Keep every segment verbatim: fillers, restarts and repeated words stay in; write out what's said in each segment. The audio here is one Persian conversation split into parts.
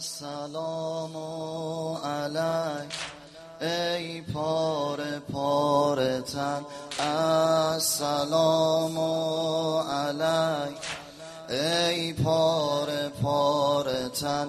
سلام علیک ای پاره پاره تن، السلام علیک ای پاره پاره تن،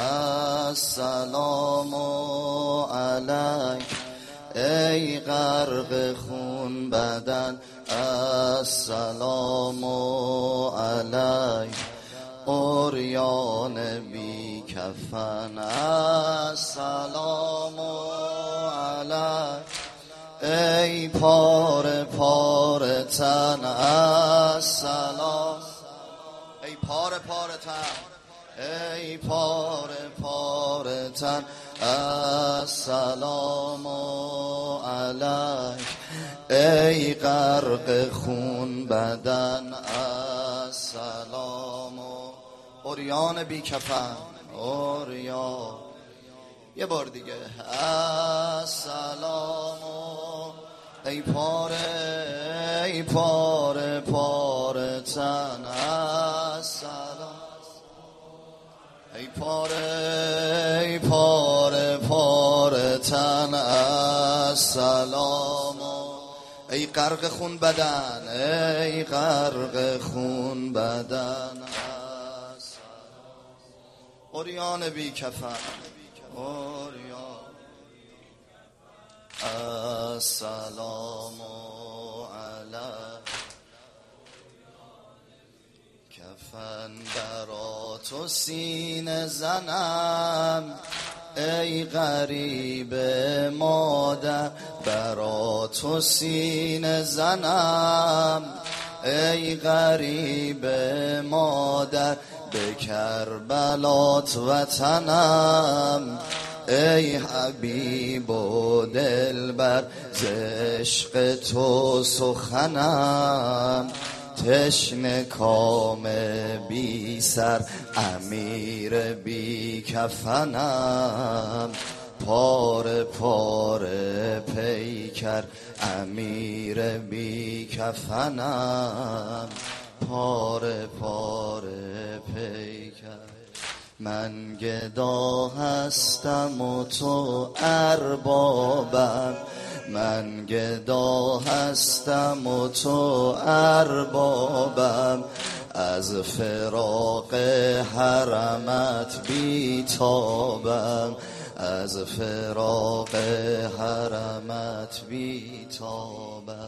السلام علیک ای غرق خون بدن، السلام علیک عریان بی کفن، السلام علیک ای پاره پاره تن، السلام ای پاره پاره تن ای پاره پاره تن، السلام علیک ای غرق خون بدن، السلام عریان بی کفن، عریان یه بار دیگه، السلام ای پاره ای پاره پاره تن، السلام ای پاره ای پاره پاره تن، السلام ای غرق خون بدن ای غرق خون بدن، عریان بی کفن، عریان السلام علیک کفن برا تو سینه زنم ای غریب مادر، برا تو سینه زنم ای غریب مادر، به کربلات وطنم ای حبیب و دلبر، ز عشق تو سخنم تشنه کام بی سر، امیر بی کفنم پاره پاره پیکر، امیر بی کفنم پاره پاره پیکر، من گدا هستم و تو اربابم، من گدا هستم و تو اربابم، از فراق حرمت بیتابم، از فراق حرمت بیتابم،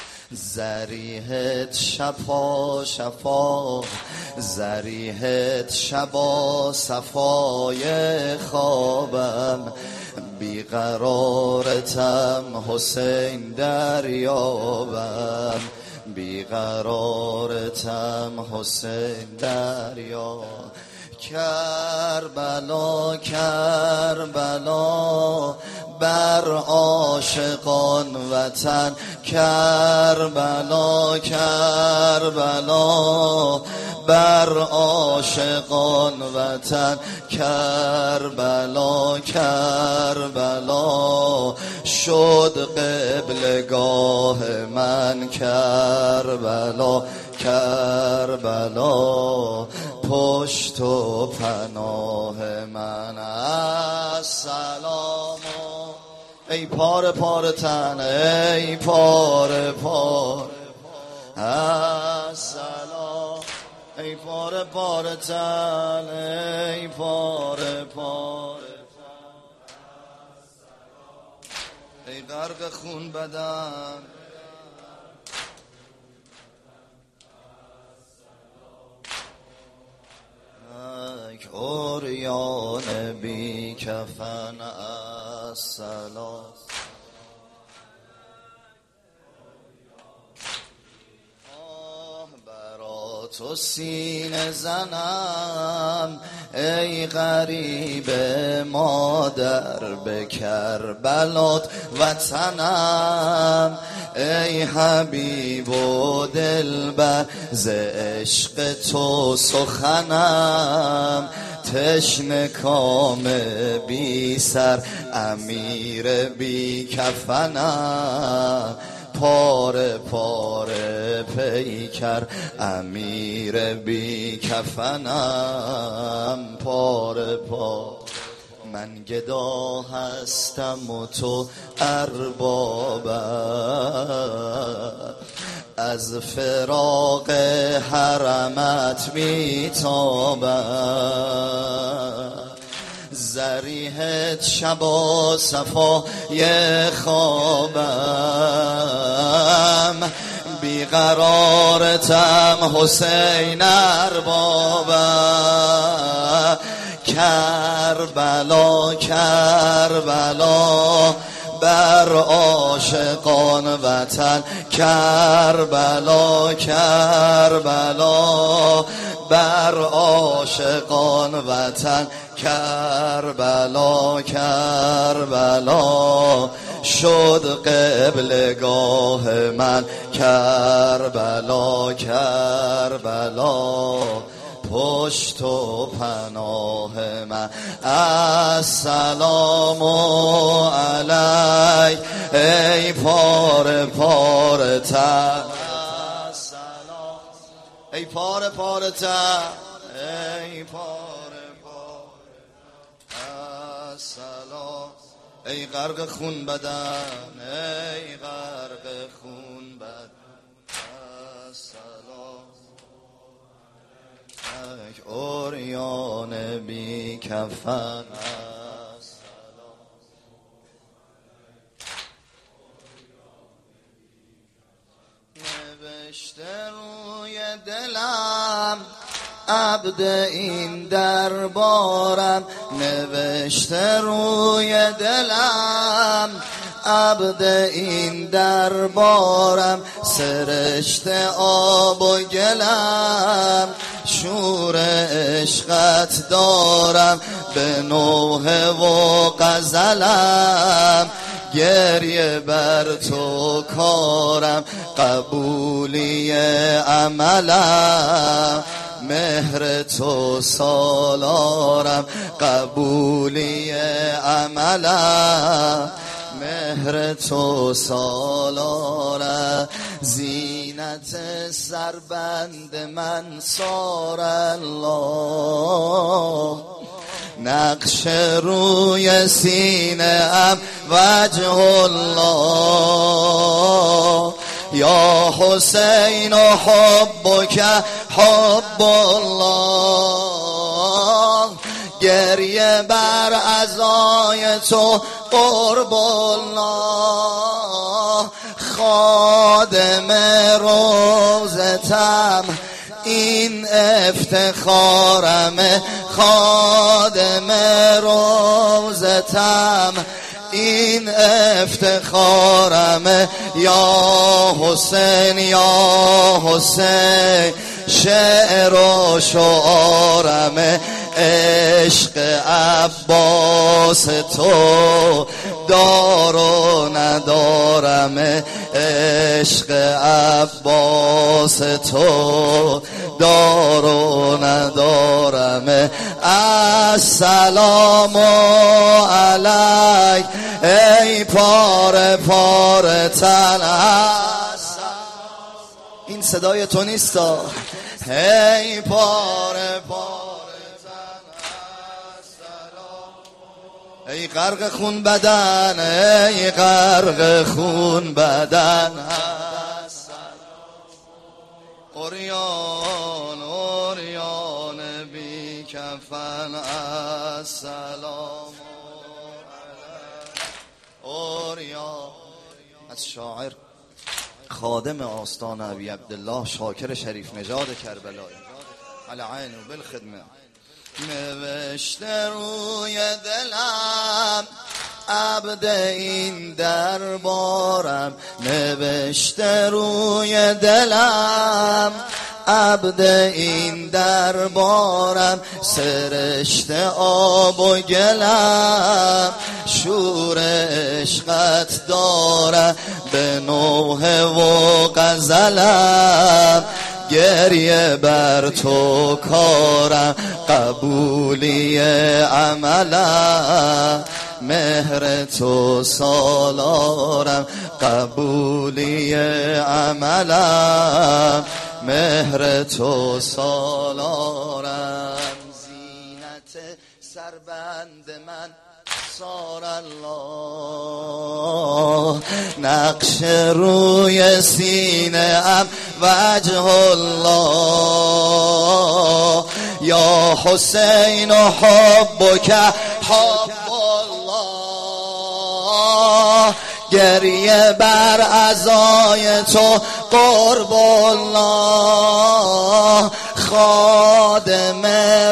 زریحت شفا شفا، زریحت شبا صفای خوابم، بیقرارتم حسین دریابم، بیقرارتم حسین دریابم، کربلا کربلا بر عاشقان وطن، کربلا کربلا بر عاشقان وطن، کربلا کربلا شد قبلگاه من، کربلا کربلا پشت و پناه من، السلام ای پاره پاره تن ای پاره پاره، السلام ای پاره پاره تن ای پاره پاره، ای غرق خون بدن، عریان بی کفن، السلام برا تو سینه زنم ای غریب مادر، به کربلات وطنم ای حبیب و دلبر، ز عشق تو سخنم تشنه کام بی سر، امیر بی کفنم پاره پاره پیکر، امیر بی کفنم پاره پا من گدا هستم و تو اربابم از فراق حرمت میتابم زریحت شبا صفای خوابم بیقرارتم حسین اربابم کربلا کربلا بر عاشقان وطن کربلا کربلا بر عاشقان وطن کربلا کربلا شد قبلگاه من کربلا کربلا پشت و پناه من السلام علیک ای پاره پاره تن ای پاره پاره تن ای پاره پاره السلام ای غرق خون بدن ای غرق خون بدن السلام ای اوریان بی کفن نوشته روی دلم عبد این دربارم نوشته روی دلم عبد این دربارم سرشته آب و گلم شور عشقت دارم به نوحه و غزلم گریه بر تو کارم قبولی عملم مهر تو سالارم قبولی عملم مهر تو سالارم زینت سربند من سار الله نقش روی سینه ام وجه الله یا حسین حبک حب الله گریه بر عزای تو قرب الله خادم روزتم این افتخارم خادم روزتم این افتخارم یا حسین یا حسین شعر و شعارم عشق عباس تو دار و ندارم عشق عباس تو دار و ندارم السلام علیک ای پاره پاره تن این صدای تو نیستا ای پاره پاره تن ای غرق خون بدن ای غرق خون بدن اوریان اوریان بی کفن السلام اوریان از شاعر خادم آستان ابی عبدالله شاکر شریف نژاد کربلایی علی عین و بالخدمه نوشته روی دلم عبد این دربارم نوشته روی دلم عبد این دربارم سرشته آب و گلم شور عشقت دارم به نوحه و غزلم گریه بر تو کارم قبولی عملم مهر تو سالارم قبولی عملم مهر تو سالارم زینت سربند من سار الله، نقش روی سینه ام وجه الله، یا حسین حبک حب الله، گریه بر عزای تو قرب الله، خادم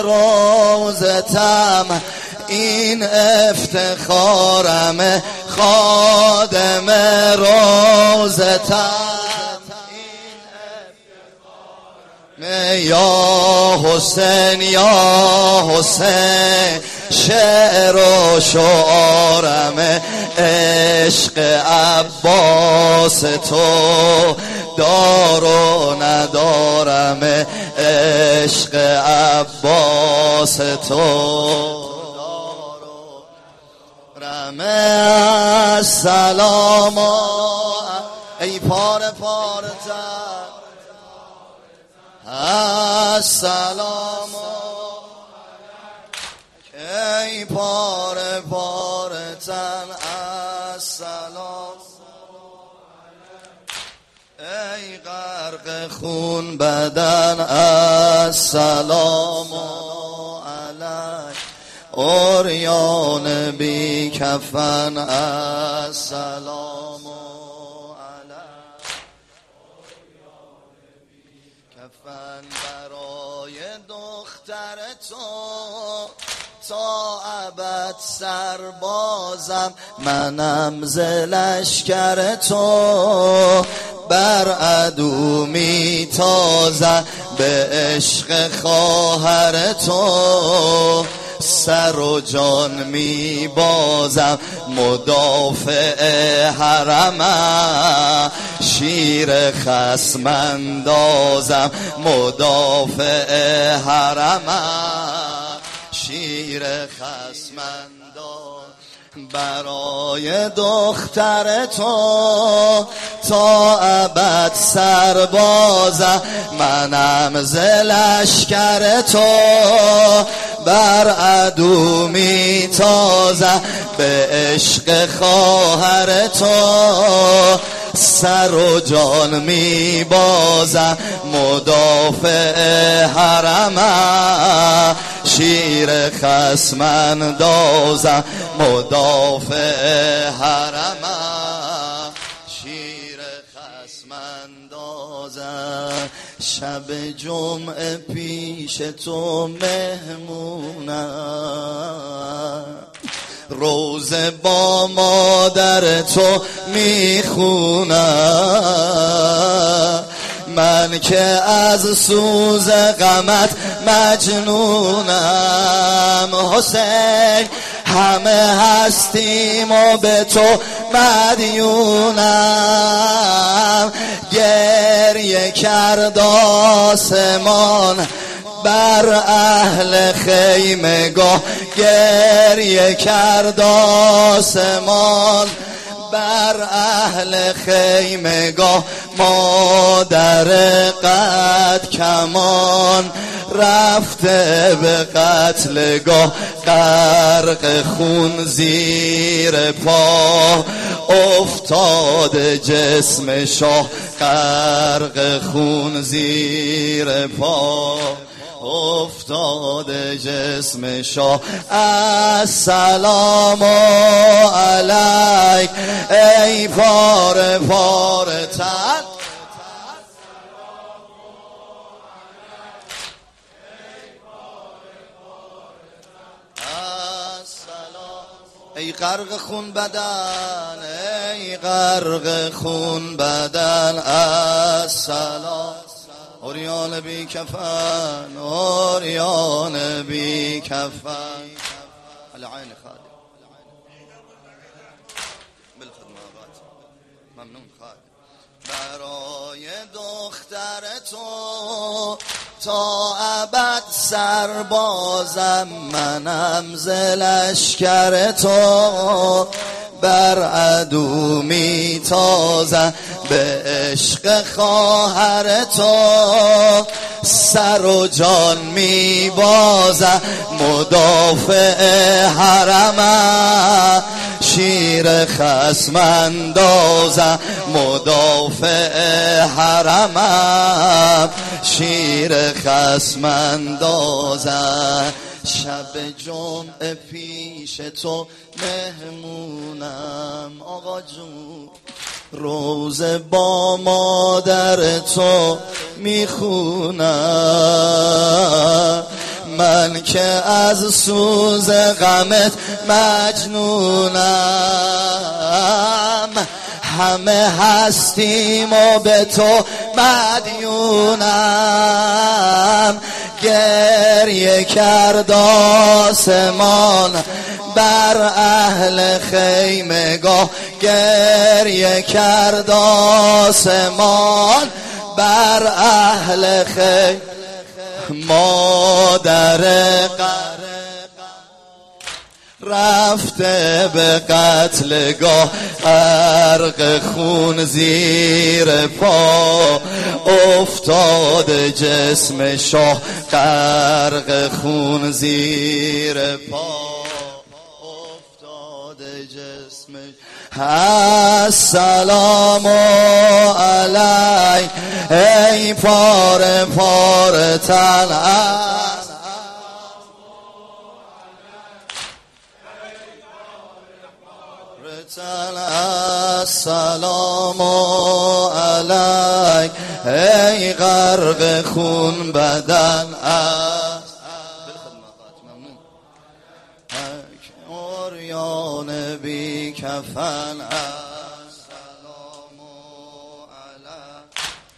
روزتم این افتخارم، خادم روزتم این افتخارم، یا حسین یا حسین شعر و شعارم، عشق عباس تو دار و ندارم، عشق عباس تو رمه. السلام ای پاره پاره تن، السلام ای پاره پاره تن، السلام ای غرق خون بدن، السلام علیک عریان بی کفن، السلام علیک کفن برای دختر تو تا ابد سربازم، منم ز لشکر تو بر عدو می تازم، به عشق خواهر تو سر و جان می بازم، مدافع حرمم شیر خصم اندازم، مدافع حرمم شیر خصم اندازم، برای دختر تو تا ابد سربازم، منم ز لشکر تو بر عدو می تازم، به عشق خواهر تو سر و جان می بازم، مدافع حرمم شیر خصم اندازم، مدافع حرمم شیر خصم اندازم، شب جمعه پیش تو مهمونم، روزه با مادر تو میخونم، من که از سوز غمت مجنونم، حسین همه هستیم و به تو مدیونم، گریه کرد آسمان بر اهل خیمگاه، گریه کرد آسمان بر اهل خیمگاه، مادر قد کمان رفته به قتلگاه، غرق خون زیر پا افتاده جسم شاه، غرق خون زیر پا افتاده جسم شاه، السلام علیک ای پاره پاره تن، ای غرق خون بدن، ای غرق خون بدن، السلام عریان بی کفن، عریان بی کفن، العین خادم بالخدمات ممنون خادم، برای دختر تو تا ابد سربازم، منم ز لشکر تو بر عدو میتازم، به عشق خواهر تو سر و جان میبازم، مدافع حرمم شیر خصم اندازم، مدافع حرمم شیر خصم اندازم. شب جمعه پیش تو مهمونم آقا جون، روزه با مادر تو میخونم، من که از سوز غمت مجنونم، همه هستیم و به تو مدیونم، گریه کرد آسمان بر اهل خیمگاه، گریه کرد آسمان بر اهل خیمگاه، مادر رفته به قتلگاه، غرق خون زیر پا افتاده جسم شاه، غرق خون زیر پا افتاده جسم. السلام علیک ای پاره پاره تن، السلام علیک ای غرق خون بدن، عریان بی کفن، السلام علیک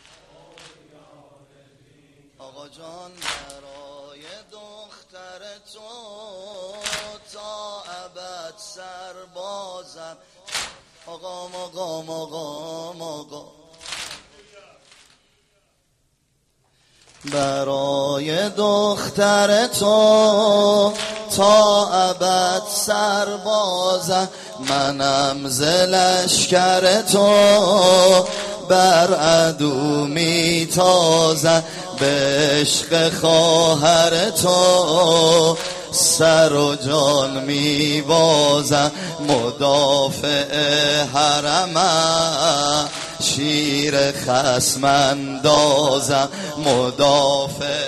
آقا جان برای دختر تو تا ابد سربازم، آقا آقا آقا آقا برای دختر تو تا ابد سربازم، منم ز لشکر تو بر عدو میتازم، به عشق خواهر تو سر و جان میبازم، مدافع حرمم شیر خصم اندازم، مدافع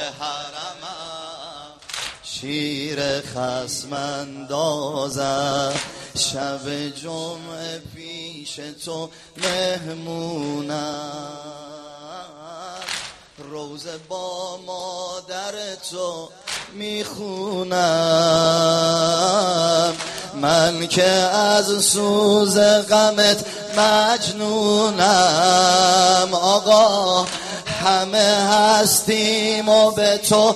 حرمم شیر خصم اندازم. شب جمعه پیش تو مهمونم، روزه با مادر تو میخونم، من که از سوز غمت مجنونم، آقا همه هستیم و به تو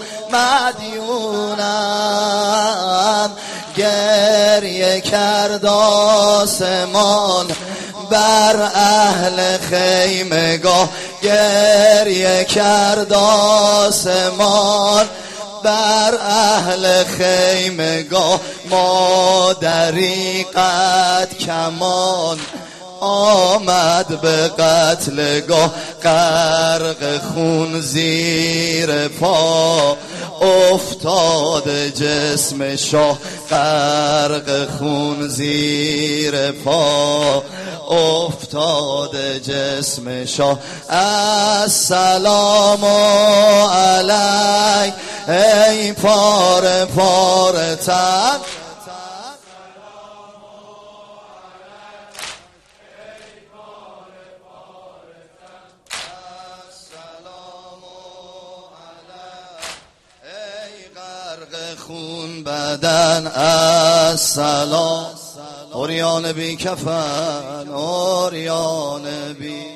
مدیونم، گریه کرد آسمان بر اهل خیمگاه، گریه کرد آسمان بر اهل خیمگاه، مادری قد کمان آمد به قتلگاه، غرق خون زیر پا افتاده جسم شاه، غرق خون زیر پا افتاده جسم شاه. السلام علیک ای پاره پاره تن، خون بدن، السلام عریان بی کفن، عریان بی